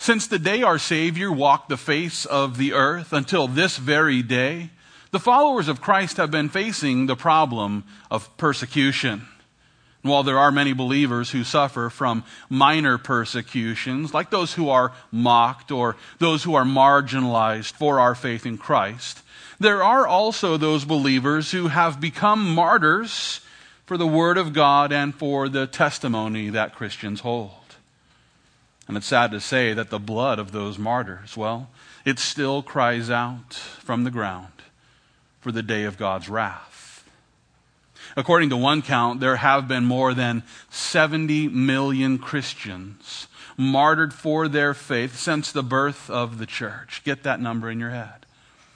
Since the day our Savior walked the face of the earth until this very day, the followers of Christ have been facing the problem of persecution. And while there are many believers who suffer from minor persecutions, like those who are mocked or those who are marginalized for our faith in Christ, there are also those believers who have become martyrs for the Word of God and for the testimony that Christians hold. And it's sad to say that the blood of those martyrs, well, it still cries out from the ground for the day of God's wrath. According to one count, there have been more than 70 million Christians martyred for their faith since the birth of the church. Get that number in your head.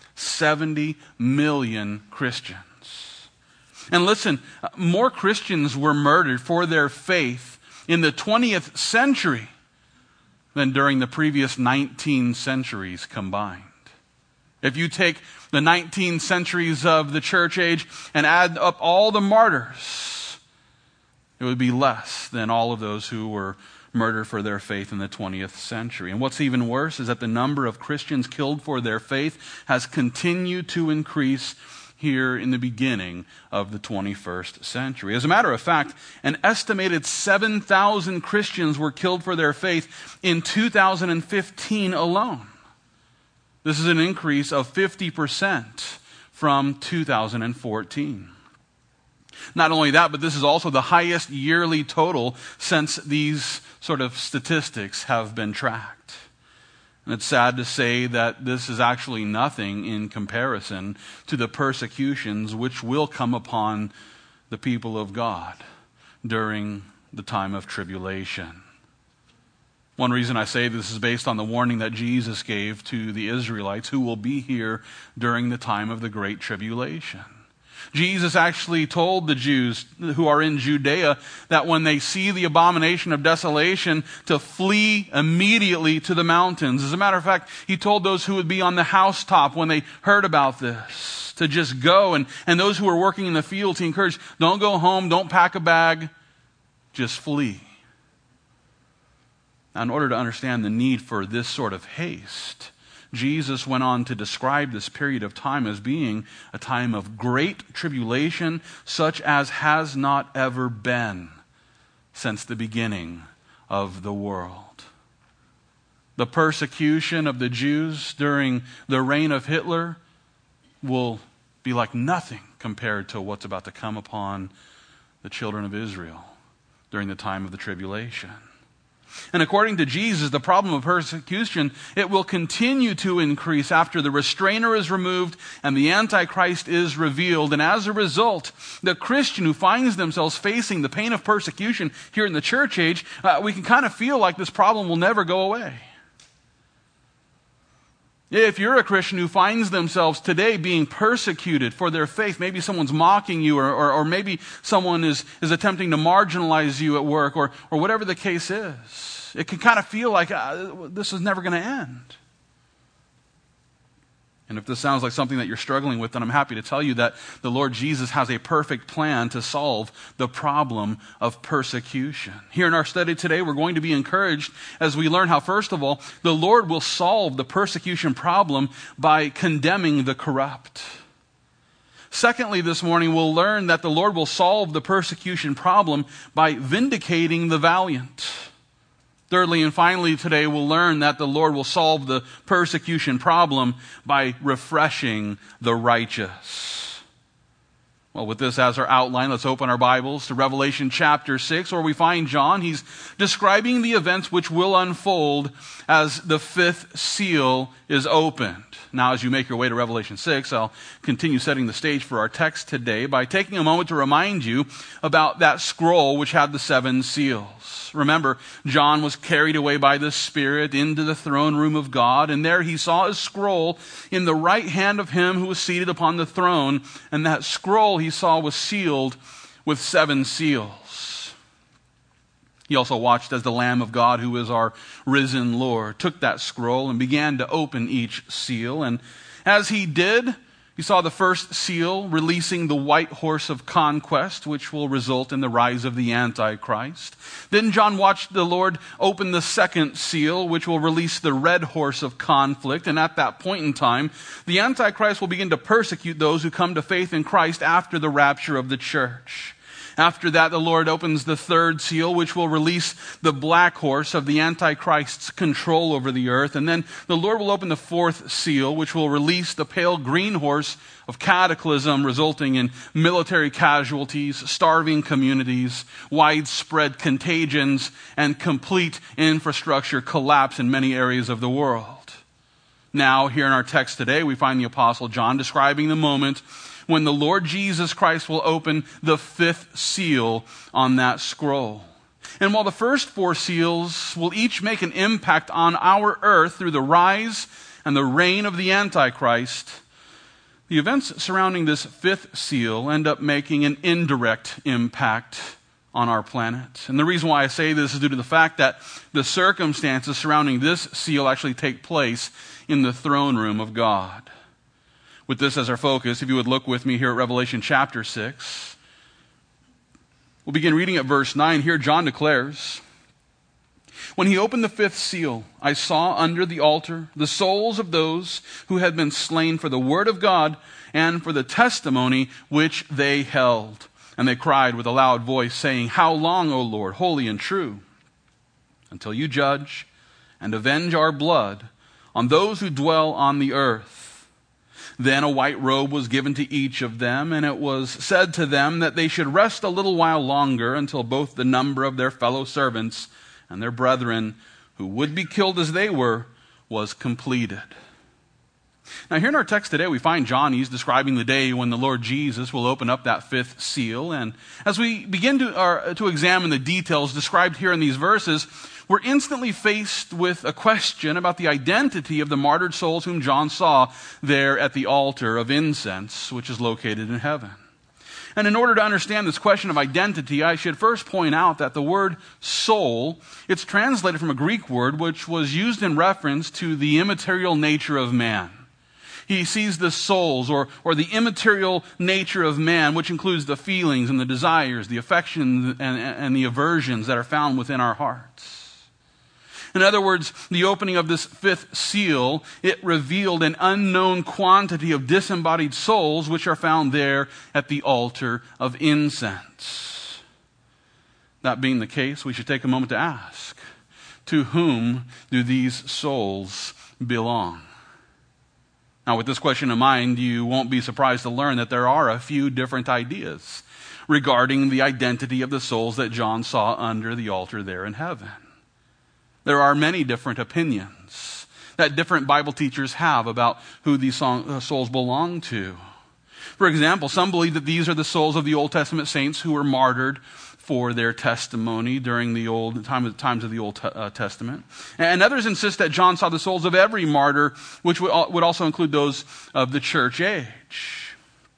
70 million Christians. And listen, more Christians were murdered for their faith in the 20th century than during the previous 19 centuries combined. If you take the 19 centuries of the church age and add up all the martyrs, it would be less than all of those who were murdered for their faith in the 20th century. And what's even worse is that the number of Christians killed for their faith has continued to increase here in the beginning of the 21st century. As a matter of fact, an estimated 7,000 Christians were killed for their faith in 2015 alone. This is an increase of 50% from 2014. Not only that, but this is also the highest yearly total since these sort of statistics have been tracked. And it's sad to say that this is actually nothing in comparison to the persecutions which will come upon the people of God during the time of tribulation. One reason I say this is based on the warning that Jesus gave to the Israelites who will be here during the time of the Great Tribulation. Jesus actually told the Jews who are in Judea that when they see the abomination of desolation to flee immediately to the mountains. As a matter of fact, he told those who would be on the housetop when they heard about this to just go. And those who were working in the fields, he encouraged, don't go home, don't pack a bag, just flee. Now, in order to understand the need for this sort of haste, Jesus went on to describe this period of time as being a time of great tribulation, such as has not ever been since the beginning of the world. The persecution of the Jews during the reign of Hitler will be like nothing compared to what's about to come upon the children of Israel during the time of the tribulation. And according to Jesus, the problem of persecution, it will continue to increase after the restrainer is removed and the Antichrist is revealed. And as a result, the Christian who finds themselves facing the pain of persecution here in the church age, we can kind of feel like this problem will never go away. If you're a Christian who finds themselves today being persecuted for their faith, maybe someone's mocking you or maybe someone is attempting to marginalize you at work or whatever the case is, it can kind of feel like this is never going to end. And if this sounds like something that you're struggling with, then I'm happy to tell you that the Lord Jesus has a perfect plan to solve the problem of persecution. Here in our study today, we're going to be encouraged as we learn how, first of all, the Lord will solve the persecution problem by condemning the corrupt. Secondly, this morning, we'll learn that the Lord will solve the persecution problem by vindicating the valiant. Thirdly and finally today, we'll learn that the Lord will solve the persecution problem by refreshing the righteous. Well, with this as our outline, let's open our Bibles to Revelation chapter 6, where we find John. He's describing the events which will unfold as the fifth seal is opened. Now, as you make your way to Revelation 6, I'll continue setting the stage for our text today by taking a moment to remind you about that scroll which had the seven seals. Remember, John was carried away by the Spirit into the throne room of God, and there he saw a scroll in the right hand of him who was seated upon the throne, and that scroll he saw was sealed with seven seals. He also watched as the Lamb of God, who is our risen Lord, took that scroll and began to open each seal, and as he did, We saw the first seal releasing the white horse of conquest, which will result in the rise of the Antichrist. Then John watched the Lord open the second seal, which will release the red horse of conflict. And at that point in time, the Antichrist will begin to persecute those who come to faith in Christ after the rapture of the church. After that, the Lord opens the third seal, which will release the black horse of the Antichrist's control over the earth. And then the Lord will open the fourth seal, which will release the pale green horse of cataclysm, resulting in military casualties, starving communities, widespread contagions, and complete infrastructure collapse in many areas of the world. Now, here in our text today, we find the Apostle John describing the moment when the Lord Jesus Christ will open the fifth seal on that scroll. And while the first four seals will each make an impact on our earth through the rise and the reign of the Antichrist, the events surrounding this fifth seal end up making an indirect impact on our planet. And the reason why I say this is due to the fact that the circumstances surrounding this seal actually take place in the throne room of God. With this as our focus, if you would look with me here at Revelation chapter 6. We'll begin reading at verse 9. Here John declares, "When he opened the fifth seal, I saw under the altar the souls of those who had been slain for the word of God and for the testimony which they held. And they cried with a loud voice, saying, 'How long, O Lord, holy and true, until you judge and avenge our blood on those who dwell on the earth?' Then a white robe was given to each of them, and it was said to them that they should rest a little while longer until both the number of their fellow servants and their brethren, who would be killed as they were, was completed." Now here in our text today, we find John, he's describing the day when the Lord Jesus will open up that fifth seal. And as we begin to examine the details described here in these verses, we're instantly faced with a question about the identity of the martyred souls whom John saw there at the altar of incense, which is located in heaven. And in order to understand this question of identity, I should first point out that the word soul, it's translated from a Greek word which was used in reference to the immaterial nature of man. He sees the souls or the immaterial nature of man, which includes the feelings and the desires, the affections and the aversions that are found within our hearts. In other words, the opening of this fifth seal, it revealed an unknown quantity of disembodied souls which are found there at the altar of incense. That being the case, we should take a moment to ask, to whom do these souls belong? Now, with this question in mind, you won't be surprised to learn that there are a few different ideas regarding the identity of the souls that John saw under the altar there in heaven. There are many different opinions that different Bible teachers have about who these souls belong to. For example, some believe that these are the souls of the Old Testament saints who were martyred for their testimony during the times of the Old Testament. And others insist that John saw the souls of every martyr, which would also include those of the church age.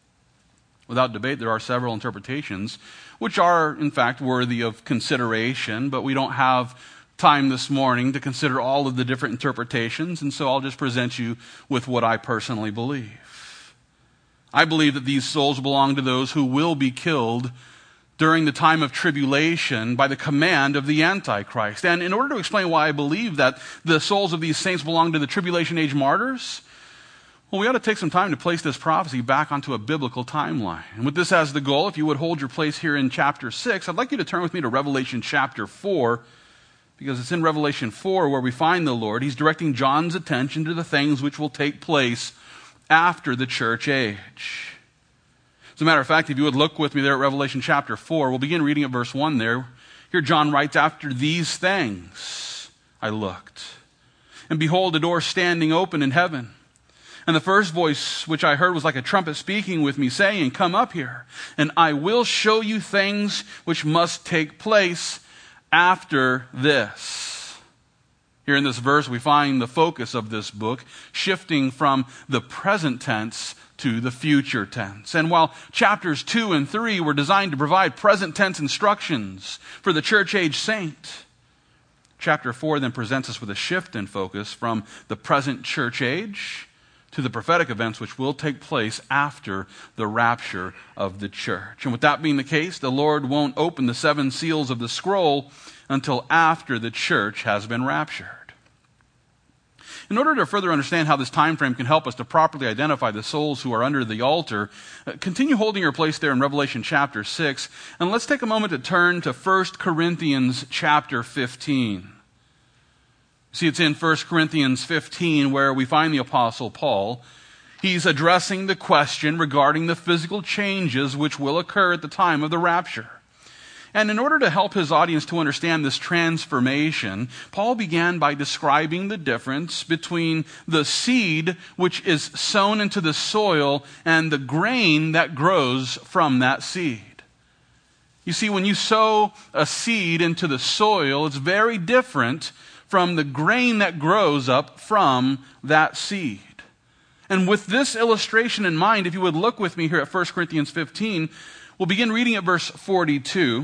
Without debate, there are several interpretations which are, in fact, worthy of consideration, but we don't have time this morning to consider all of the different interpretations, and so I'll just present you with what I personally believe. I believe that these souls belong to those who will be killed during the time of tribulation by the command of the Antichrist. And in order to explain why I believe that the souls of these saints belong to the tribulation age martyrs, well, we ought to take some time to place this prophecy back onto a biblical timeline. And with this as the goal, if you would hold your place here in chapter 6, I'd like you to turn with me to Revelation chapter 4, because it's in Revelation 4 where we find the Lord. He's directing John's attention to the things which will take place after the church age. As a matter of fact, if you would look with me there at Revelation chapter 4, we'll begin reading at verse 1 there. Here John writes, "After these things I looked, and behold, a door standing open in heaven. And the first voice which I heard was like a trumpet speaking with me, saying, 'Come up here, and I will show you things which must take place after this.'" Here in this verse, we find the focus of this book shifting from the present tense to the future tense. And while chapters 2 and 3 were designed to provide present tense instructions for the church age saint, chapter 4 then presents us with a shift in focus from the present church age to the prophetic events which will take place after the rapture of the church. And with that being the case, the Lord won't open the 7 seals of the scroll until after the church has been raptured. In order to further understand how this time frame can help us to properly identify the souls who are under the altar, continue holding your place there in Revelation chapter 6, and let's take a moment to turn to 1 Corinthians chapter 15. See, it's in 1 Corinthians 15 where we find the Apostle Paul. He's addressing the question regarding the physical changes which will occur at the time of the rapture. And in order to help his audience to understand this transformation, Paul began by describing the difference between the seed which is sown into the soil and the grain that grows from that seed. You see, when you sow a seed into the soil, it's very different from the grain that grows up from that seed. And with this illustration in mind, if you would look with me here at 1 Corinthians 15, we'll begin reading at verse 42.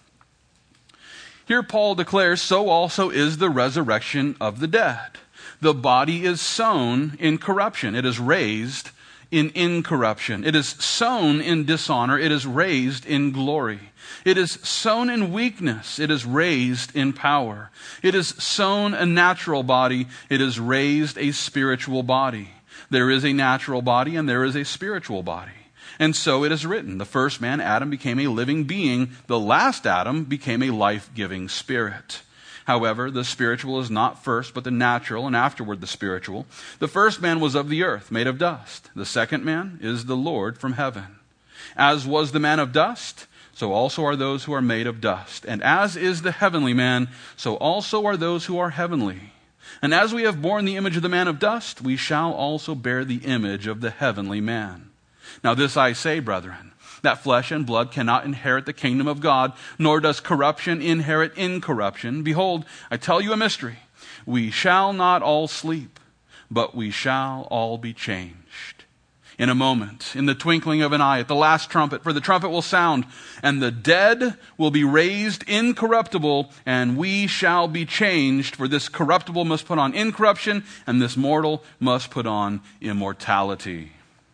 Here Paul declares, "So also is the resurrection of the dead. The body is sown in corruption. It is raised in incorruption. It is sown in dishonor. It is raised in glory. It is sown in weakness. It is raised in power. It is sown a natural body. It is raised a spiritual body. There is a natural body and there is a spiritual body. And so it is written, the first man, Adam, became a living being. The last Adam became a life-giving spirit. However, the spiritual is not first, but the natural, and afterward the spiritual. The first man was of the earth, made of dust. The second man is the Lord from heaven. As was the man of dust, so also are those who are made of dust. And as is the heavenly man, so also are those who are heavenly. And as we have borne the image of the man of dust, we shall also bear the image of the heavenly man. Now this I say, brethren, that flesh and blood cannot inherit the kingdom of God, nor does corruption inherit incorruption. Behold, I tell you a mystery. We shall not all sleep, but we shall all be changed. In a moment, in the twinkling of an eye, at the last trumpet, for the trumpet will sound, and the dead will be raised incorruptible, and we shall be changed. For this corruptible must put on incorruption, and this mortal must put on immortality."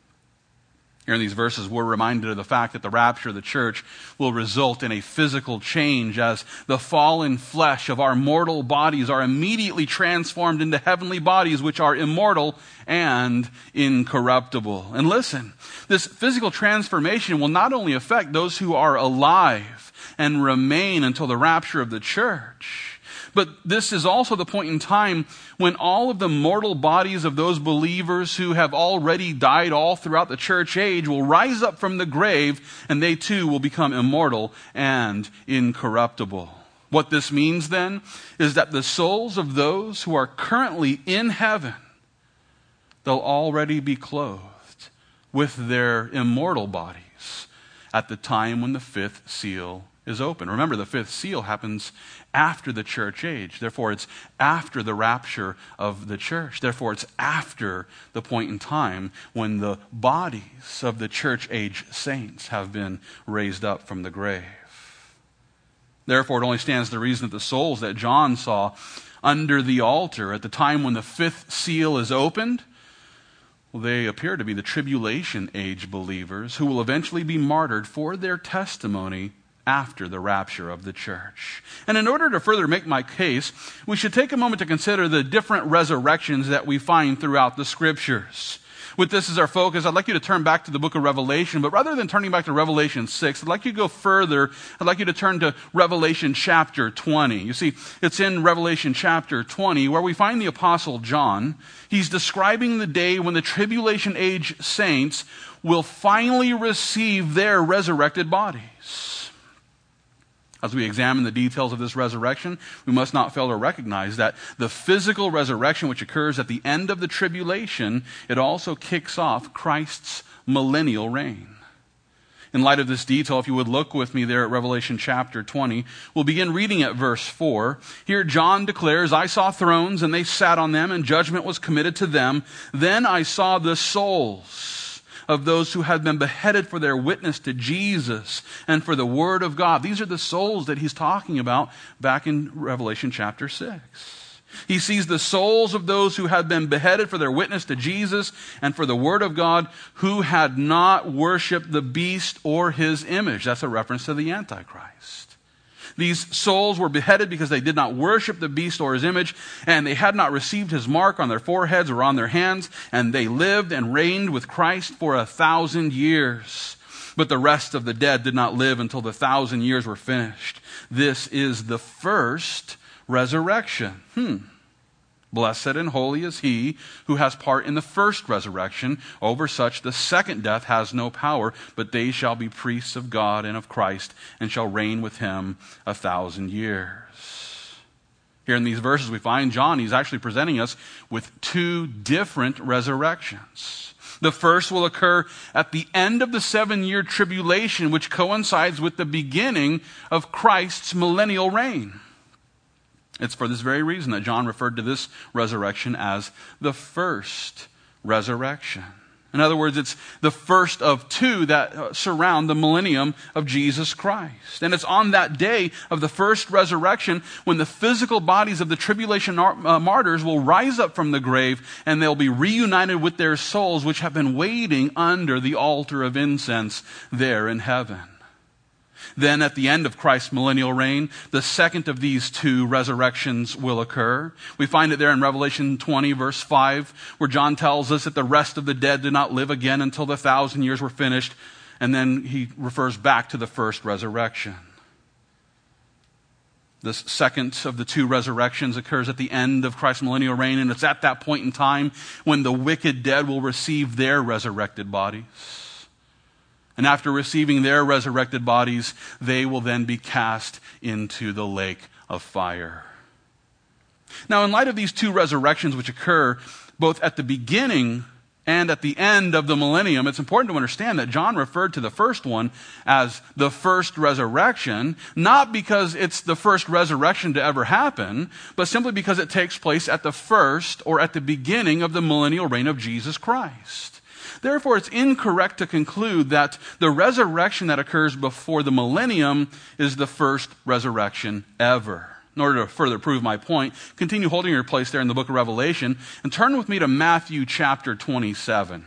Here in these verses, we're reminded of the fact that the rapture of the church will result in a physical change as the fallen flesh of our mortal bodies are immediately transformed into heavenly bodies which are immortal and incorruptible. And listen, this physical transformation will not only affect those who are alive and remain until the rapture of the church, but this is also the point in time when all of the mortal bodies of those believers who have already died all throughout the church age will rise up from the grave, and they too will become immortal and incorruptible. What this means then is that the souls of those who are currently in heaven, they'll already be clothed with their immortal bodies at the time when the 5th seal is open. Remember, the 5th seal happens after the church age. Therefore, it's after the rapture of the church. Therefore, it's after the point in time when the bodies of the church age saints have been raised up from the grave. Therefore, it only stands to reason that the souls that John saw under the altar at the time when the 5th seal is opened, well, they appear to be the tribulation age believers who will eventually be martyred for their testimony after the rapture of the church. And in order to further make my case, we should take a moment to consider the different resurrections that we find throughout the scriptures. With this as our focus, I'd like you to turn back to the book of Revelation, but rather than turning back to Revelation 6, I'd like you to go further. I'd like you to turn to Revelation chapter 20. You see, it's in Revelation chapter 20 where we find the Apostle John. He's describing the day when the tribulation age saints will finally receive their resurrected bodies. As we examine the details of this resurrection, we must not fail to recognize that the physical resurrection which occurs at the end of the tribulation, it also kicks off Christ's millennial reign. In light of this detail, if you would look with me there at Revelation chapter 20, we'll begin reading at verse 4. Here John declares, "I saw thrones, and they sat on them, and judgment was committed to them. Then I saw the souls of those who had been beheaded for their witness to Jesus and for the word of God." These are the souls that he's talking about back in Revelation chapter 6. He sees the souls of those who had been beheaded for their witness to Jesus and for the word of God, who had not worshiped the beast or his image. That's a reference to the Antichrist. These souls were beheaded because they did not worship the beast or his image, and they had not received his mark on their foreheads or on their hands, and they lived and reigned with Christ for 1,000 years. But the rest of the dead did not live until the 1,000 years were finished. This is the first resurrection. Blessed and holy is he who has part in the first resurrection. Over such the second death has no power, but they shall be priests of God and of Christ, and shall reign with him 1,000 years. Here in these verses we find John, he's actually presenting us with two different resurrections. The first will occur at the end of the 7-year tribulation, which coincides with the beginning of Christ's millennial reign. It's for this very reason that John referred to this resurrection as the first resurrection. In other words, it's the first of two that surround the millennium of Jesus Christ. And it's on that day of the first resurrection when the physical bodies of the tribulation martyrs will rise up from the grave, and they'll be reunited with their souls, which have been waiting under the altar of incense there in heaven. Then at the end of Christ's millennial reign, the second of these two resurrections will occur. We find it there in Revelation 20, verse 5, where John tells us that the rest of the dead did not live again until the 1,000 years were finished. And then he refers back to the first resurrection. This second of the two resurrections occurs at the end of Christ's millennial reign, and it's at that point in time when the wicked dead will receive their resurrected bodies. And after receiving their resurrected bodies, they will then be cast into the lake of fire. Now, in light of these two resurrections which occur both at the beginning and at the end of the millennium, it's important to understand that John referred to the first one as the first resurrection, not because it's the first resurrection to ever happen, but simply because it takes place at the first or at the beginning of the millennial reign of Jesus Christ. Therefore, it's incorrect to conclude that the resurrection that occurs before the millennium is the first resurrection ever. In order to further prove my point, continue holding your place there in the book of Revelation and turn with me to Matthew chapter 27.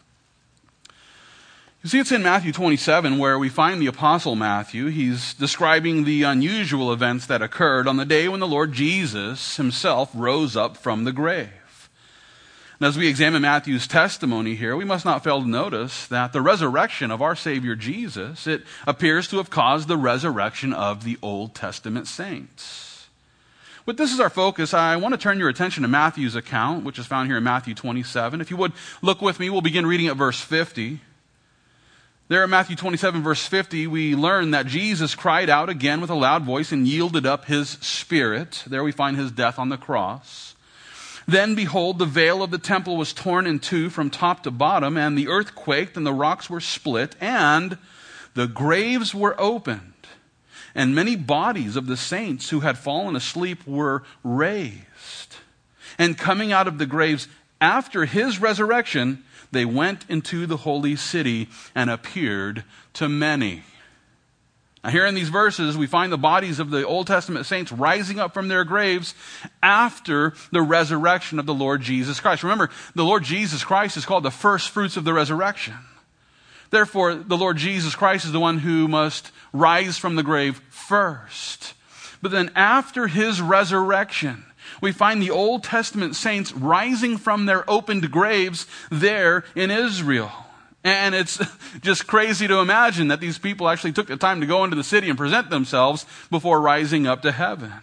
You see, it's in Matthew 27 where we find the Apostle Matthew. He's describing the unusual events that occurred on the day when the Lord Jesus himself rose up from the grave. And as we examine Matthew's testimony here, we must not fail to notice that the resurrection of our Savior Jesus, it appears to have caused the resurrection of the Old Testament saints. But this is our focus. I want to turn your attention to Matthew's account, which is found here in Matthew 27. If you would look with me, we'll begin reading at verse 50. There in Matthew 27, verse 50, we learn that Jesus cried out again with a loud voice and yielded up his spirit. There we find his death on the cross. Then, behold, the veil of the temple was torn in two from top to bottom, and the earth quaked, and the rocks were split, and the graves were opened. And many bodies of the saints who had fallen asleep were raised. And coming out of the graves after his resurrection, they went into the holy city and appeared to many. Now, here in these verses, we find the bodies of the Old Testament saints rising up from their graves after the resurrection of the Lord Jesus Christ. Remember, the Lord Jesus Christ is called the first fruits of the resurrection. Therefore, the Lord Jesus Christ is the one who must rise from the grave first. But then after his resurrection, we find the Old Testament saints rising from their opened graves there in Israel. And it's just crazy to imagine that these people actually took the time to go into the city and present themselves before rising up to heaven.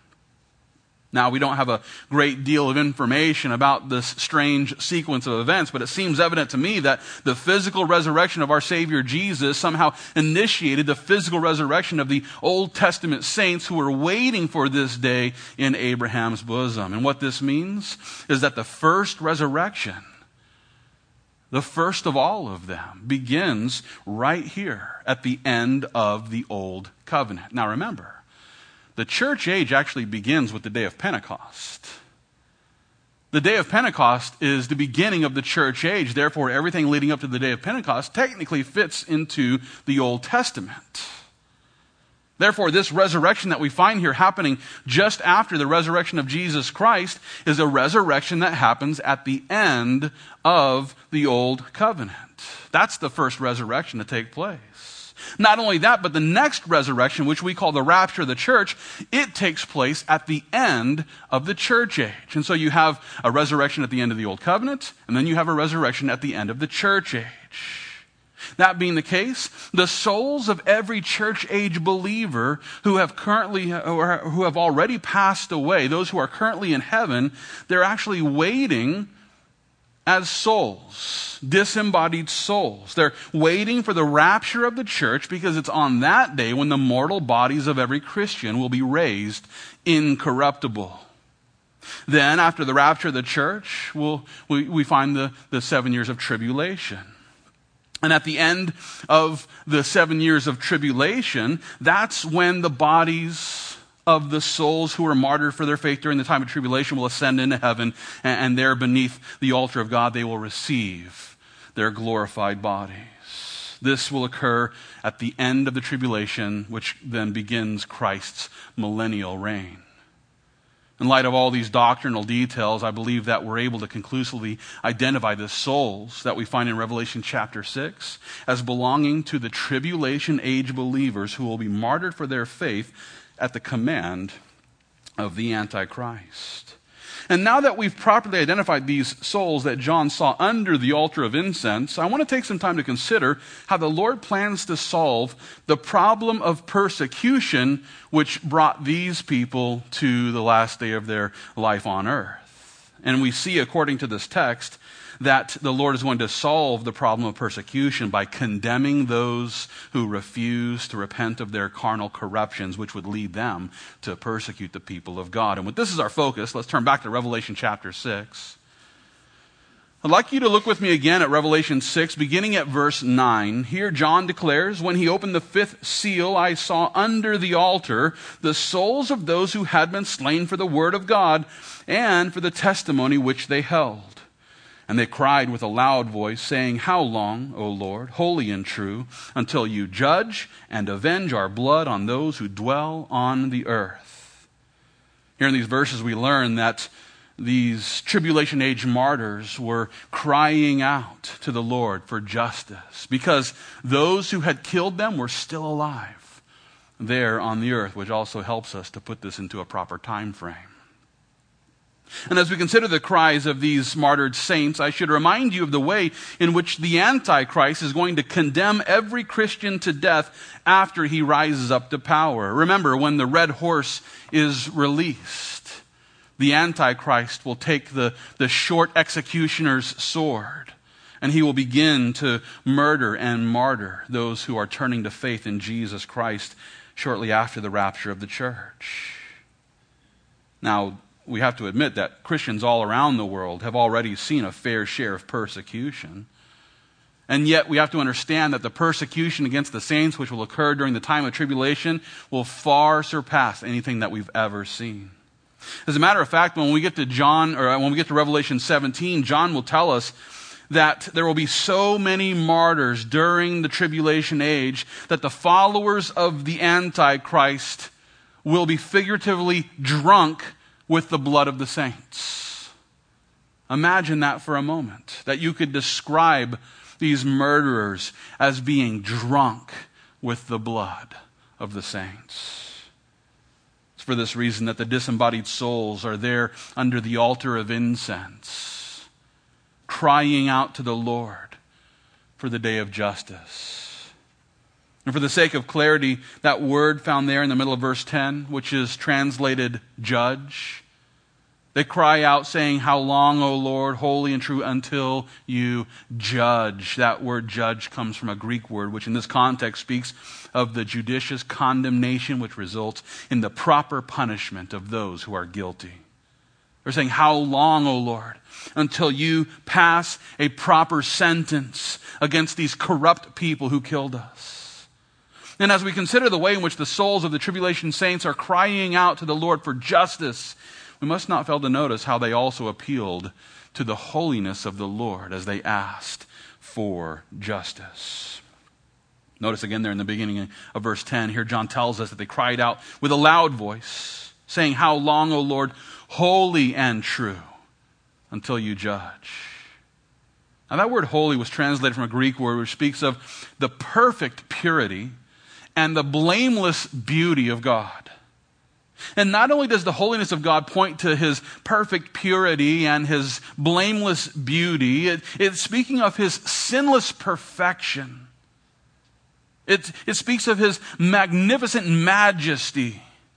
Now, we don't have a great deal of information about this strange sequence of events, but it seems evident to me that the physical resurrection of our Savior Jesus somehow initiated the physical resurrection of the Old Testament saints who were waiting for this day in Abraham's bosom. And what this means is that the first resurrection, the first of all of them, begins right here at the end of the Old Covenant. Now remember, the church age actually begins with the day of Pentecost. The day of Pentecost is the beginning of the church age. Therefore, everything leading up to the day of Pentecost technically fits into the Old Testament. Therefore, this resurrection that we find here happening just after the resurrection of Jesus Christ is a resurrection that happens at the end of the old covenant. That's the first resurrection to take place. Not only that, but the next resurrection, which we call the rapture of the church, it takes place at the end of the church age. And so you have a resurrection at the end of the old covenant, and then you have a resurrection at the end of the church age. That being the case, the souls of every church age believer who have already passed away, those who are currently in heaven, they're actually waiting as souls, disembodied souls. They're waiting for the rapture of the church because it's on that day when the mortal bodies of every Christian will be raised incorruptible. Then, after the rapture of the church, we find the 7 years of tribulation. And at the end of the 7 years of tribulation, that's when the bodies of the souls who were martyred for their faith during the time of tribulation will ascend into heaven, and there beneath the altar of God they will receive their glorified bodies. This will occur at the end of the tribulation, which then begins Christ's millennial reign. In light of all these doctrinal details, I believe that we're able to conclusively identify the souls that we find in Revelation chapter 6 as belonging to the tribulation age believers who will be martyred for their faith at the command of the Antichrist. And now that we've properly identified these souls that John saw under the altar of incense, I want to take some time to consider how the Lord plans to solve the problem of persecution which brought these people to the last day of their life on earth. And we see, according to this text, that the Lord is going to solve the problem of persecution by condemning those who refuse to repent of their carnal corruptions, which would lead them to persecute the people of God. And with this as our focus, let's turn back to Revelation chapter 6. I'd like you to look with me again at Revelation 6, beginning at verse 9. Here John declares, "When he opened the fifth seal, I saw under the altar the souls of those who had been slain for the word of God and for the testimony which they held. And they cried with a loud voice, saying, 'How long, O Lord, holy and true, until you judge and avenge our blood on those who dwell on the earth?'" Here in these verses we learn that these tribulation age martyrs were crying out to the Lord for justice because those who had killed them were still alive there on the earth, which also helps us to put this into a proper time frame. And as we consider the cries of these martyred saints, I should remind you of the way in which the Antichrist is going to condemn every Christian to death after he rises up to power. Remember, when the red horse is released, the Antichrist will take the short executioner's sword, and he will begin to murder and martyr those who are turning to faith in Jesus Christ shortly after the rapture of the church. Now, we have to admit that Christians all around the world have already seen a fair share of persecution. And yet we have to understand that the persecution against the saints which will occur during the time of tribulation will far surpass anything that we've ever seen. As a matter of fact, when we get to Revelation 17, John will tell us that there will be so many martyrs during the tribulation age that the followers of the Antichrist will be figuratively drunk with the blood of the saints. Imagine that for a moment, that you could describe these murderers as being drunk with the blood of the saints. It's for this reason that the disembodied souls are there under the altar of incense, crying out to the Lord for the day of justice. And for the sake of clarity, that word found there in the middle of verse 10, which is translated judge, they cry out saying, "How long, O Lord, holy and true, until you judge?" That word judge comes from a Greek word, which in this context speaks of the judicious condemnation which results in the proper punishment of those who are guilty. They're saying, "How long, O Lord, until you pass a proper sentence against these corrupt people who killed us?" And as we consider the way in which the souls of the tribulation saints are crying out to the Lord for justice, we must not fail to notice how they also appealed to the holiness of the Lord as they asked for justice. Notice again there in the beginning of verse 10, here John tells us that they cried out with a loud voice, saying, "How long, O Lord, holy and true, until you judge?" Now that word holy was translated from a Greek word which speaks of the perfect purity and the blameless beauty of God. And not only does the holiness of God point to his perfect purity and his blameless beauty, it's speaking of his sinless perfection. It speaks of his magnificent majesty.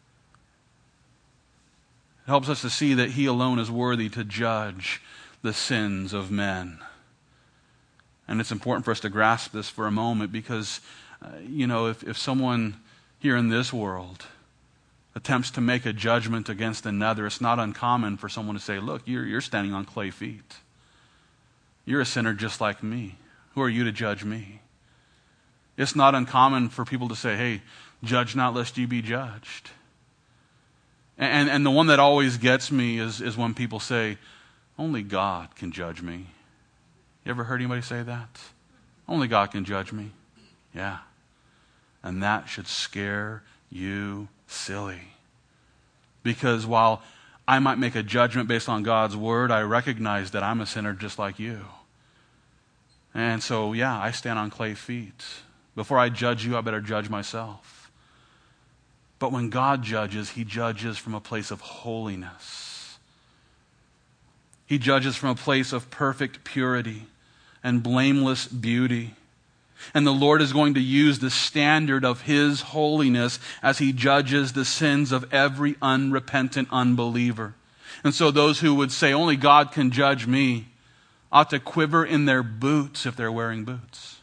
It helps us to see that he alone is worthy to judge the sins of men. And it's important for us to grasp this for a moment because, if someone here in this world attempts to make a judgment against another, it's not uncommon for someone to say, "Look, you're standing on clay feet. You're a sinner just like me. Who are you to judge me?" It's not uncommon for people to say, "Hey, judge not lest you be judged." And the one that always gets me is when people say, "Only God can judge me." You ever heard anybody say that? Only God can judge me. Yeah. And that should scare you silly. Because while I might make a judgment based on God's word, I recognize that I'm a sinner just like you. And so, I stand on clay feet. Before I judge you, I better judge myself. But when God judges, he judges from a place of holiness. He judges from a place of perfect purity and blameless beauty. And the Lord is going to use the standard of his holiness as he judges the sins of every unrepentant unbeliever. And so those who would say, "Only God can judge me," ought to quiver in their boots if they're wearing boots.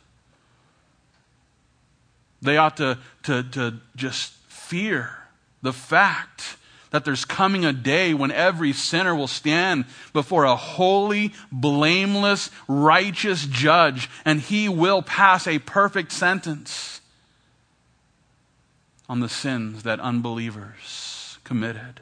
They ought to just fear the fact that there's coming a day when every sinner will stand before a holy, blameless, righteous judge, and he will pass a perfect sentence on the sins that unbelievers committed.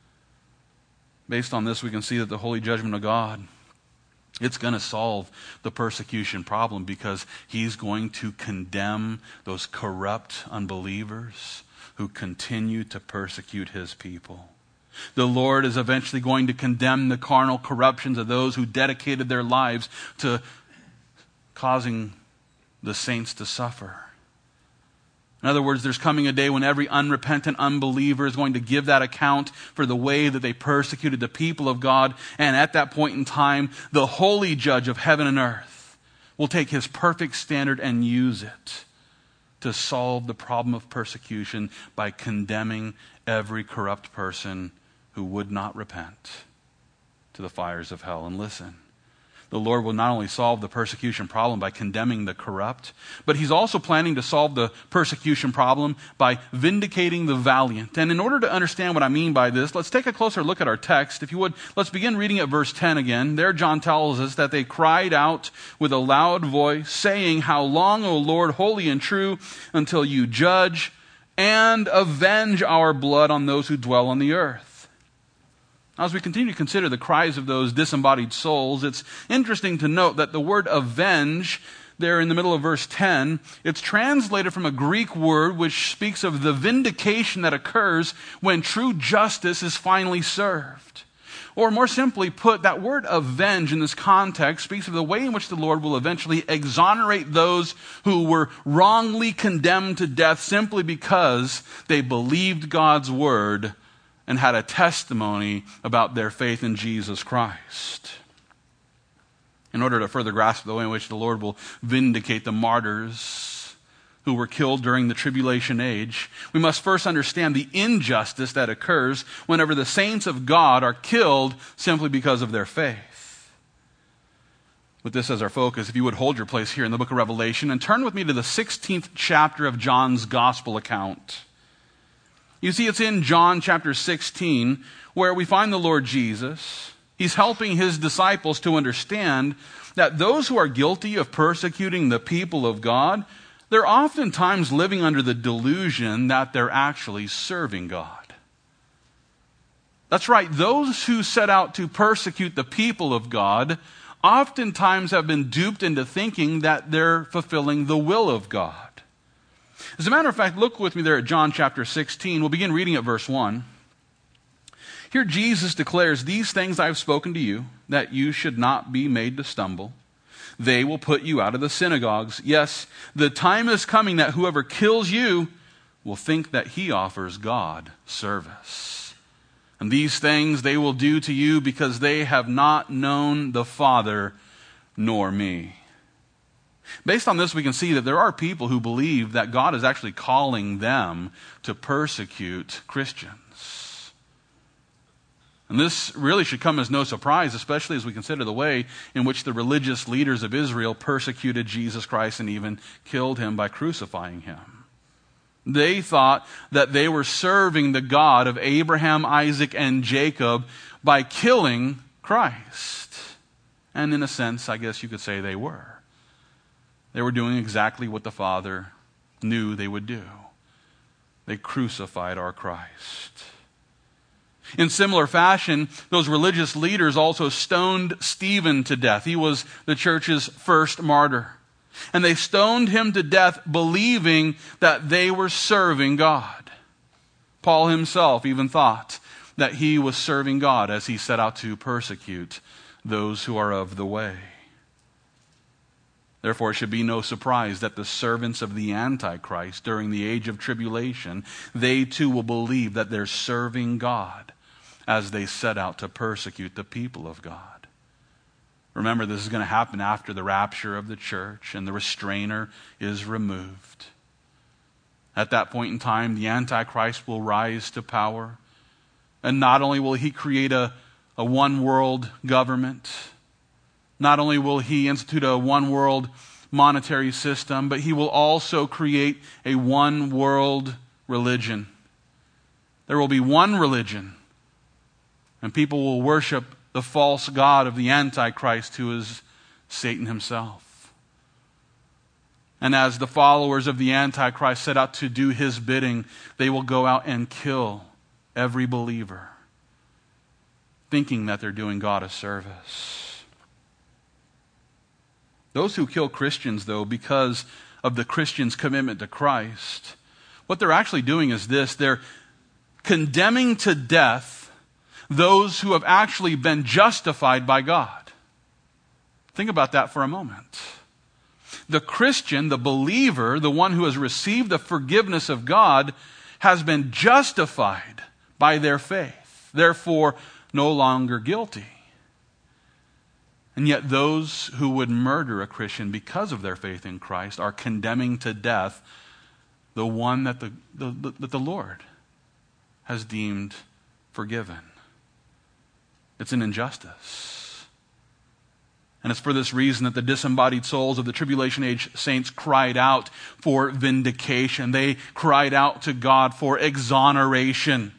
Based on this, we can see that the holy judgment of God, it's going to solve the persecution problem because he's going to condemn those corrupt unbelievers who continue to persecute his people. The Lord is eventually going to condemn the carnal corruptions of those who dedicated their lives to causing the saints to suffer. In other words, there's coming a day when every unrepentant unbeliever is going to give that account for the way that they persecuted the people of God. And at that point in time, the holy judge of heaven and earth will take his perfect standard and use it to solve the problem of persecution by condemning every corrupt person who would not repent to the fires of hell. And listen, the Lord will not only solve the persecution problem by condemning the corrupt, but he's also planning to solve the persecution problem by vindicating the valiant. And in order to understand what I mean by this, let's take a closer look at our text. If you would, let's begin reading at verse 10 again. There John tells us that they cried out with a loud voice, saying, "How long, O Lord, holy and true, until you judge and avenge our blood on those who dwell on the earth?" As we continue to consider the cries of those disembodied souls, it's interesting to note that the word avenge, there in the middle of verse 10, it's translated from a Greek word which speaks of the vindication that occurs when true justice is finally served. Or more simply put, that word avenge in this context speaks of the way in which the Lord will eventually exonerate those who were wrongly condemned to death simply because they believed God's word and had a testimony about their faith in Jesus Christ. In order to further grasp the way in which the Lord will vindicate the martyrs who were killed during the tribulation age, we must first understand the injustice that occurs whenever the saints of God are killed simply because of their faith. With this as our focus, if you would hold your place here in the book of Revelation and turn with me to the 16th chapter of John's gospel account. You see, it's in John chapter 16 where we find the Lord Jesus. He's helping his disciples to understand that those who are guilty of persecuting the people of God, they're oftentimes living under the delusion that they're actually serving God. That's right. Those who set out to persecute the people of God oftentimes have been duped into thinking that they're fulfilling the will of God. As a matter of fact, look with me there at John chapter 16. We'll begin reading at verse 1. Here Jesus declares, "These things I have spoken to you, that you should not be made to stumble. They will put you out of the synagogues. Yes, the time is coming that whoever kills you will think that he offers God service. And these things they will do to you because they have not known the Father nor me." Based on this, we can see that there are people who believe that God is actually calling them to persecute Christians. And this really should come as no surprise, especially as we consider the way in which the religious leaders of Israel persecuted Jesus Christ and even killed him by crucifying him. They thought that they were serving the God of Abraham, Isaac, and Jacob by killing Christ. And in a sense, I guess you could say they were. They were doing exactly what the Father knew they would do. They crucified our Christ. In similar fashion, those religious leaders also stoned Stephen to death. He was the church's first martyr. And they stoned him to death believing that they were serving God. Paul himself even thought that he was serving God as he set out to persecute those who are of the way. Therefore, it should be no surprise that the servants of the Antichrist during the age of tribulation, they too will believe that they're serving God as they set out to persecute the people of God. Remember, this is going to happen after the rapture of the church and the restrainer is removed. At that point in time, the Antichrist will rise to power. And not only will he create a one world government, not only will he institute a one world monetary system, but he will also create a one world religion. There will be one religion, and people will worship the false god of the Antichrist, who is Satan himself. And as the followers of the Antichrist set out to do his bidding, they will go out and kill every believer, thinking that they're doing God a service. Those who kill Christians, though, because of the Christian's commitment to Christ, what they're actually doing is this: they're condemning to death those who have actually been justified by God. Think about that for a moment. The Christian, the believer, the one who has received the forgiveness of God, has been justified by their faith, therefore no longer guilty. And yet those who would murder a Christian because of their faith in Christ are condemning to death the one that the Lord has deemed forgiven. It's an injustice. And it's for this reason that the disembodied souls of the tribulation age saints cried out for vindication. They cried out to God for exoneration.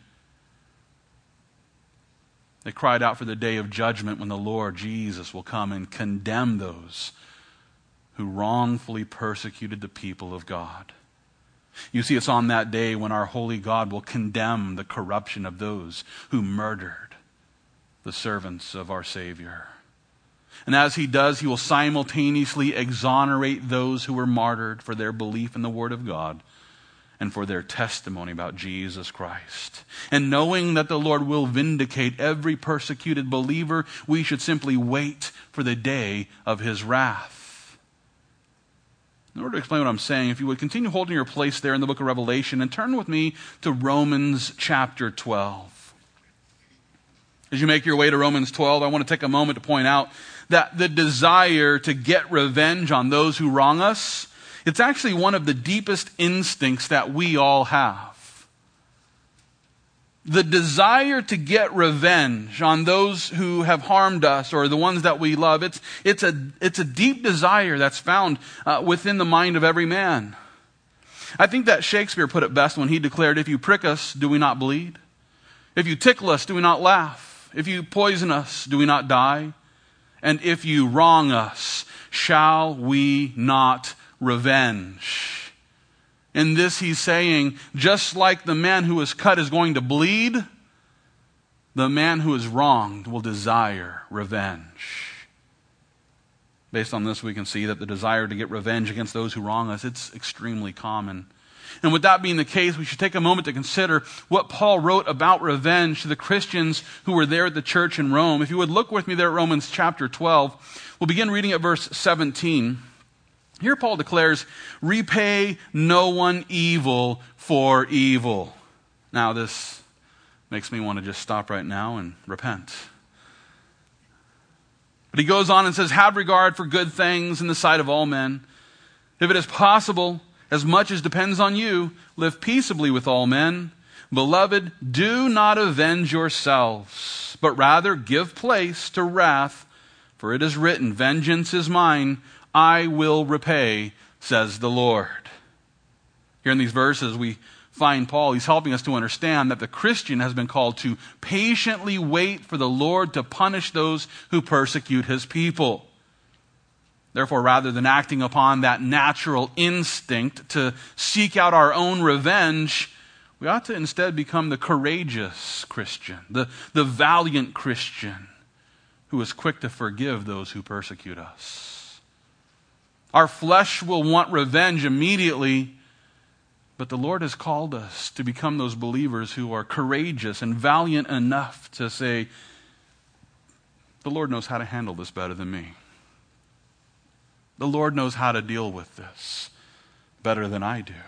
They cried out for the day of judgment when the Lord Jesus will come and condemn those who wrongfully persecuted the people of God. You see, it's on that day when our holy God will condemn the corruption of those who murdered the servants of our Savior. And as he does, he will simultaneously exonerate those who were martyred for their belief in the Word of God and for their testimony about Jesus Christ. And knowing that the Lord will vindicate every persecuted believer, we should simply wait for the day of his wrath. In order to explain what I'm saying, if you would continue holding your place there in the book of Revelation and turn with me to Romans chapter 12. As you make your way to Romans 12, I want to take a moment to point out that the desire to get revenge on those who wrong us, it's actually one of the deepest instincts that we all have. The desire to get revenge on those who have harmed us or the ones that we love, it's a deep desire that's found within the mind of every man. I think that Shakespeare put it best when he declared, "If you prick us, do we not bleed? If you tickle us, do we not laugh? If you poison us, do we not die? And if you wrong us, shall we not revenge?" In this he's saying, just like the man who is cut is going to bleed, the man who is wronged will desire revenge. Based on this, we can see that the desire to get revenge against those who wrong us, it's extremely common. And with that being the case, we should take a moment to consider what Paul wrote about revenge to the Christians who were there at the church in Rome. If you would look with me there at Romans chapter 12, we'll begin reading at verse 17. Here Paul declares, repay no one evil for evil. Now this makes me want to just stop right now and repent. But he goes on and says, have regard for good things in the sight of all men. If it is possible, as much as depends on you, live peaceably with all men. Beloved, do not avenge yourselves, but rather give place to wrath, for it is written, vengeance is mine, I will repay, says the Lord. Here in these verses we find Paul, he's helping us to understand that the Christian has been called to patiently wait for the Lord to punish those who persecute his people. Therefore, rather than acting upon that natural instinct to seek out our own revenge, we ought to instead become the courageous Christian, the valiant Christian who is quick to forgive those who persecute us. Our flesh will want revenge immediately, but the Lord has called us to become those believers who are courageous and valiant enough to say, the Lord knows how to handle this better than me. The Lord knows how to deal with this better than I do.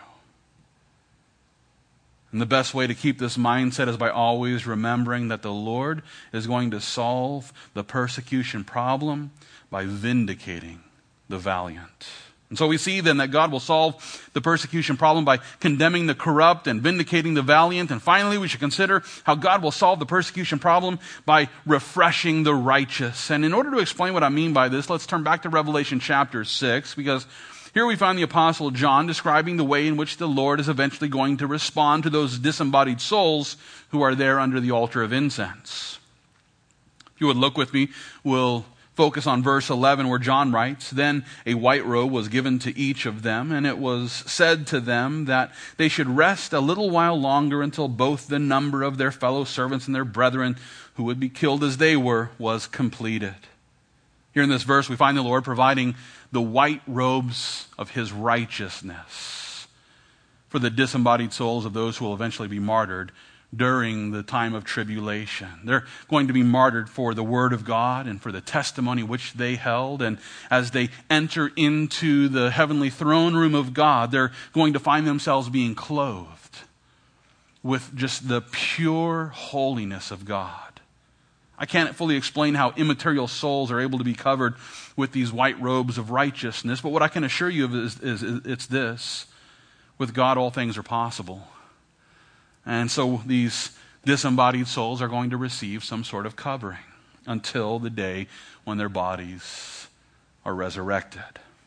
And the best way to keep this mindset is by always remembering that the Lord is going to solve the persecution problem by vindicating the valiant. And so we see then that God will solve the persecution problem by condemning the corrupt and vindicating the valiant. And finally, we should consider how God will solve the persecution problem by refreshing the righteous. And in order to explain what I mean by this, let's turn back to Revelation chapter 6, because here we find the Apostle John describing the way in which the Lord is eventually going to respond to those disembodied souls who are there under the altar of incense. If you would look with me, we'll focus on verse 11 where John writes, then a white robe was given to each of them, and it was said to them that they should rest a little while longer until both the number of their fellow servants and their brethren who would be killed as they were was completed. Here in this verse we find the Lord providing the white robes of his righteousness for the disembodied souls of those who will eventually be martyred during the time of tribulation. They're going to be martyred for the word of God and for the testimony which they held. And as they enter into the heavenly throne room of God, they're going to find themselves being clothed with just the pure holiness of God. I can't fully explain how immaterial souls are able to be covered with these white robes of righteousness, but what I can assure you of is it's this: with God all things are possible. And so these disembodied souls are going to receive some sort of covering until the day when their bodies are resurrected.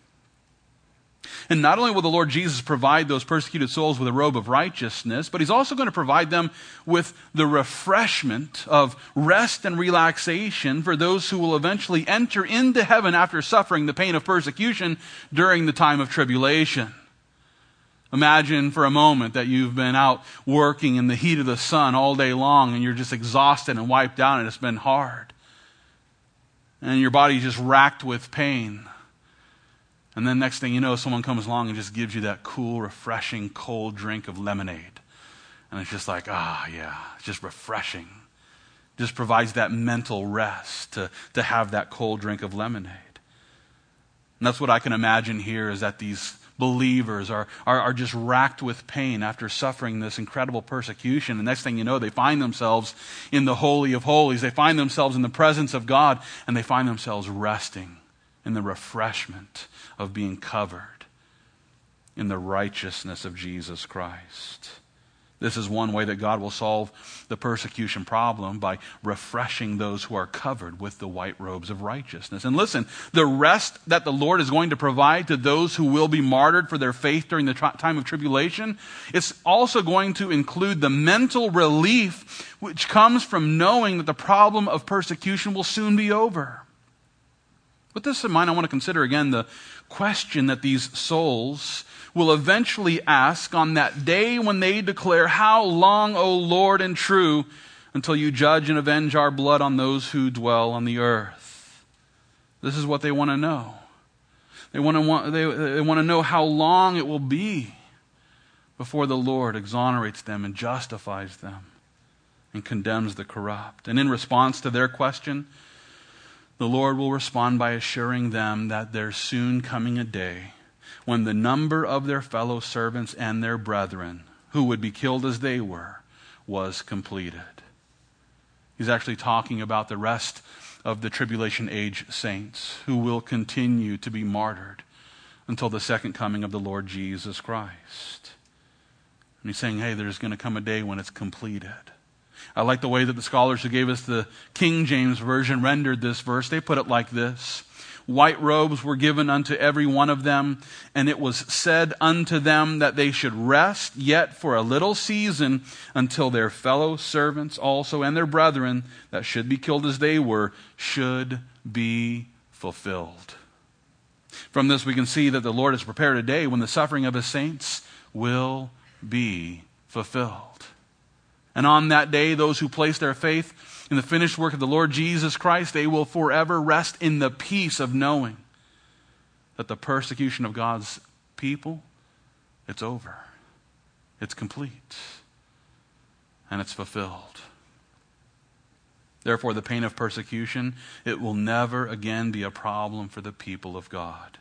And not only will the Lord Jesus provide those persecuted souls with a robe of righteousness, but he's also going to provide them with the refreshment of rest and relaxation for those who will eventually enter into heaven after suffering the pain of persecution during the time of tribulation. Imagine for a moment that you've been out working in the heat of the sun all day long and you're just exhausted and wiped out and it's been hard. And your body's just racked with pain. And then next thing you know, someone comes along and just gives you that cool, refreshing, cold drink of lemonade. And it's just like, it's just refreshing. Just provides that mental rest to have that cold drink of lemonade. And that's what I can imagine here, is that these believers are just racked with pain after suffering this incredible persecution. The next thing you know, they find themselves in the Holy of Holies. They find themselves in the presence of God, and they find themselves resting in the refreshment of being covered in the righteousness of Jesus Christ. This is one way that God will solve the persecution problem, by refreshing those who are covered with the white robes of righteousness. And listen, the rest that the Lord is going to provide to those who will be martyred for their faith during the time of tribulation, it's also going to include the mental relief which comes from knowing that the problem of persecution will soon be over. With this in mind, I want to consider again the question that these souls will eventually ask on that day when they declare, "How long, O Lord and true, until you judge and avenge our blood on those who dwell on the earth?" This is what they want to know. They want to know how long it will be before the Lord exonerates them and justifies them and condemns the corrupt. And in response to their question, the Lord will respond by assuring them that there's soon coming a day when the number of their fellow servants and their brethren, who would be killed as they were, was completed. He's actually talking about the rest of the tribulation age saints who will continue to be martyred until the second coming of the Lord Jesus Christ. And he's saying, hey, there's going to come a day when it's completed. I like the way that the scholars who gave us the King James Version rendered this verse. They put it like this: white robes were given unto every one of them, and it was said unto them that they should rest yet for a little season until their fellow servants also and their brethren that should be killed as they were should be fulfilled. From this we can see that the Lord has prepared a day when the suffering of his saints will be fulfilled. And on that day, those who place their faith in the finished work of the Lord Jesus Christ, they will forever rest in the peace of knowing that the persecution of God's people, it's over. It's complete. And it's fulfilled. Therefore, the pain of persecution, it will never again be a problem for the people of God.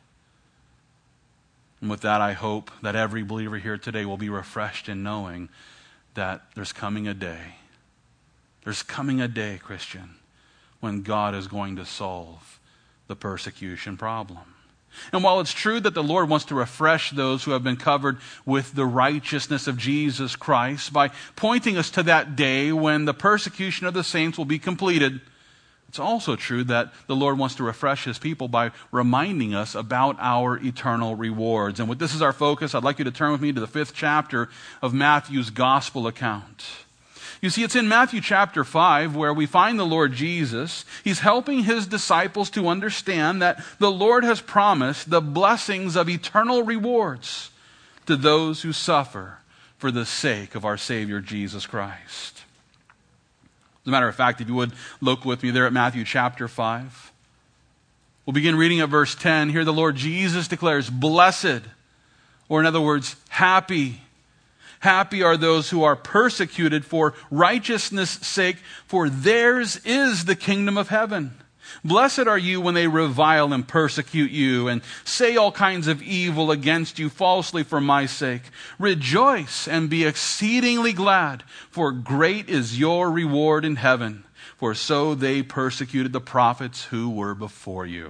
And with that, I hope that every believer here today will be refreshed in knowing that there's coming a day. There's coming a day, Christian, when God is going to solve the persecution problem. And while it's true that the Lord wants to refresh those who have been covered with the righteousness of Jesus Christ by pointing us to that day when the persecution of the saints will be completed, it's also true that the Lord wants to refresh his people by reminding us about our eternal rewards. And with this as our focus, I'd like you to turn with me to the 5th chapter of Matthew's gospel account. You see, it's in Matthew chapter 5 where we find the Lord Jesus. He's helping his disciples to understand that the Lord has promised the blessings of eternal rewards to those who suffer for the sake of our Savior Jesus Christ. As a matter of fact, if you would look with me there at Matthew chapter 5. We'll begin reading at verse 10. Here the Lord Jesus declares, blessed, or in other words, happy. Happy are those who are persecuted for righteousness' sake, for theirs is the kingdom of heaven. Blessed are you when they revile and persecute you and say all kinds of evil against you falsely for my sake. Rejoice and be exceedingly glad, for great is your reward in heaven. For so they persecuted the prophets who were before you.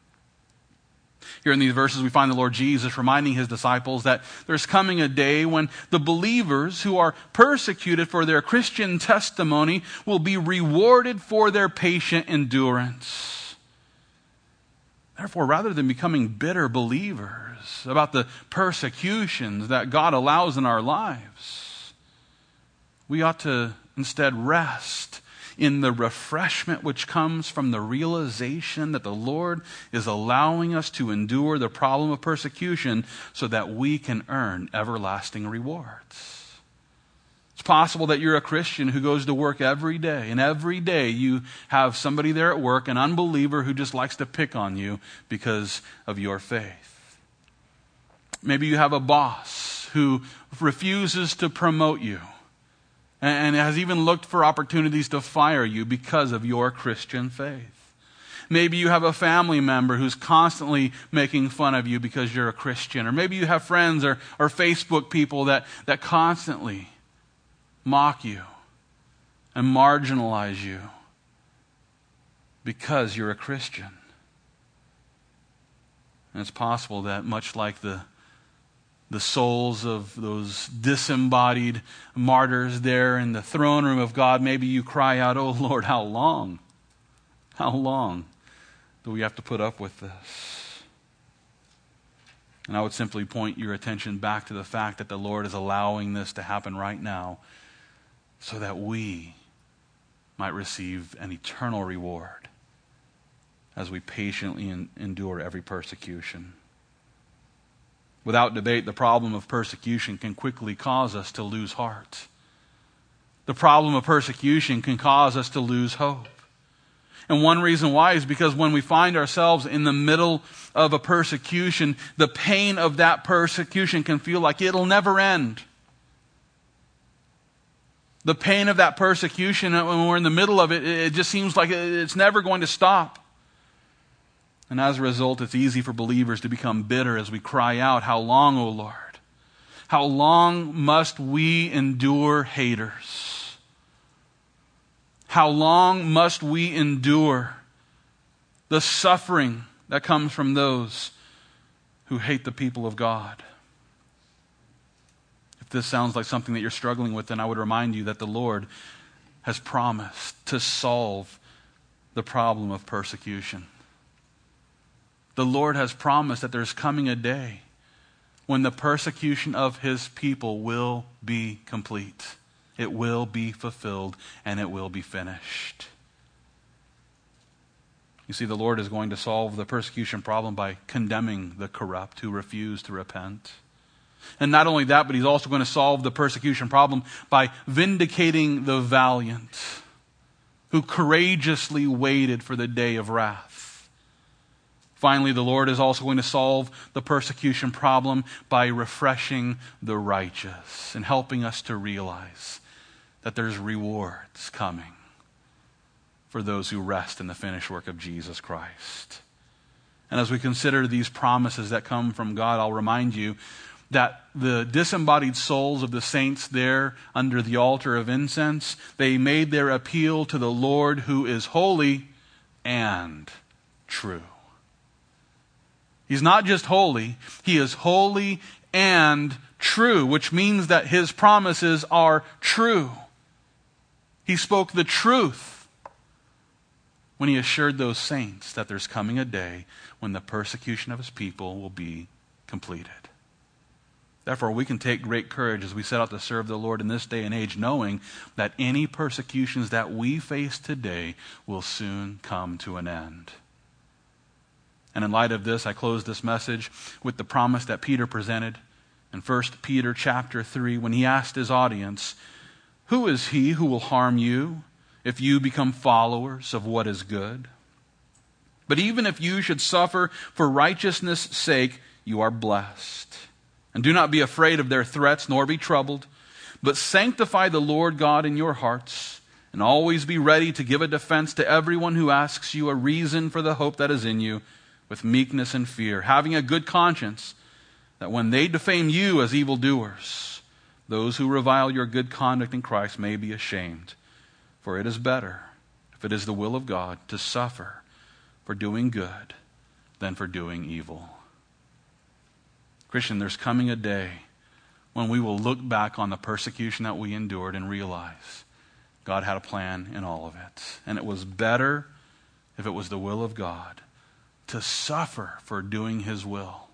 Here in these verses, we find the Lord Jesus reminding his disciples that there's coming a day when the believers who are persecuted for their Christian testimony will be rewarded for their patient endurance. Therefore, rather than becoming bitter believers about the persecutions that God allows in our lives, we ought to instead rest in the refreshment which comes from the realization that the Lord is allowing us to endure the problem of persecution so that we can earn everlasting rewards. It's possible that you're a Christian who goes to work every day, and every day you have somebody there at work, an unbeliever who just likes to pick on you because of your faith. Maybe you have a boss who refuses to promote you and has even looked for opportunities to fire you because of your Christian faith. Maybe you have a family member who's constantly making fun of you because you're a Christian. Or maybe you have friends or Facebook people that constantly mock you and marginalize you because you're a Christian. And it's possible that much like the souls of those disembodied martyrs there in the throne room of God, maybe you cry out, oh Lord, how long? How long do we have to put up with this? And I would simply point your attention back to the fact that the Lord is allowing this to happen right now so that we might receive an eternal reward as we patiently endure every persecution. Without debate, the problem of persecution can quickly cause us to lose heart. The problem of persecution can cause us to lose hope. And one reason why is because when we find ourselves in the middle of a persecution, the pain of that persecution can feel like it'll never end. The pain of that persecution, when we're in the middle of it, it just seems like it's never going to stop. And as a result, it's easy for believers to become bitter as we cry out, "How long, O Lord? How long must we endure haters? How long must we endure the suffering that comes from those who hate the people of God?" If this sounds like something that you're struggling with, then I would remind you that the Lord has promised to solve the problem of persecution. The Lord has promised that there's coming a day when the persecution of His people will be complete. It will be fulfilled and it will be finished. You see, the Lord is going to solve the persecution problem by condemning the corrupt who refuse to repent. And not only that, but He's also going to solve the persecution problem by vindicating the valiant who courageously waited for the day of wrath. Finally, the Lord is also going to solve the persecution problem by refreshing the righteous and helping us to realize that there's rewards coming for those who rest in the finished work of Jesus Christ. And as we consider these promises that come from God, I'll remind you that the disembodied souls of the saints there under the altar of incense, they made their appeal to the Lord who is holy and true. He's not just holy, He is holy and true, which means that His promises are true. He spoke the truth when He assured those saints that there's coming a day when the persecution of His people will be completed. Therefore, we can take great courage as we set out to serve the Lord in this day and age, knowing that any persecutions that we face today will soon come to an end. And in light of this, I close this message with the promise that Peter presented in 1 Peter chapter 3 when he asked his audience, "Who is he who will harm you if you become followers of what is good? But even if you should suffer for righteousness' sake, you are blessed. And do not be afraid of their threats, nor be troubled, but sanctify the Lord God in your hearts, and always be ready to give a defense to everyone who asks you a reason for the hope that is in you, with meekness and fear, having a good conscience, that when they defame you as evildoers, those who revile your good conduct in Christ may be ashamed. For it is better, if it is the will of God, to suffer for doing good than for doing evil." Christian, there's coming a day when we will look back on the persecution that we endured and realize God had a plan in all of it. And it was better, if it was the will of God, to suffer for doing His will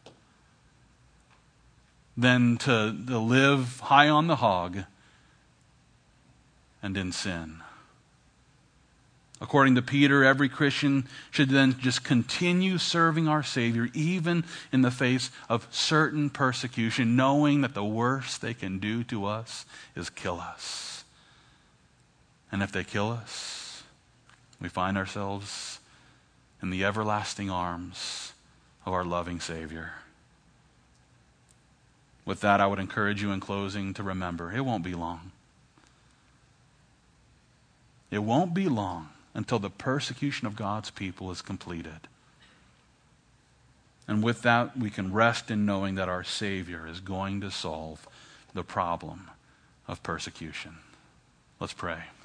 than to live high on the hog and in sin. According to Peter, every Christian should then just continue serving our Savior even in the face of certain persecution, knowing that the worst they can do to us is kill us. And if they kill us, we find ourselves in the everlasting arms of our loving Savior. With that, I would encourage you in closing to remember, it won't be long. It won't be long until the persecution of God's people is completed. And with that, we can rest in knowing that our Savior is going to solve the problem of persecution. Let's pray.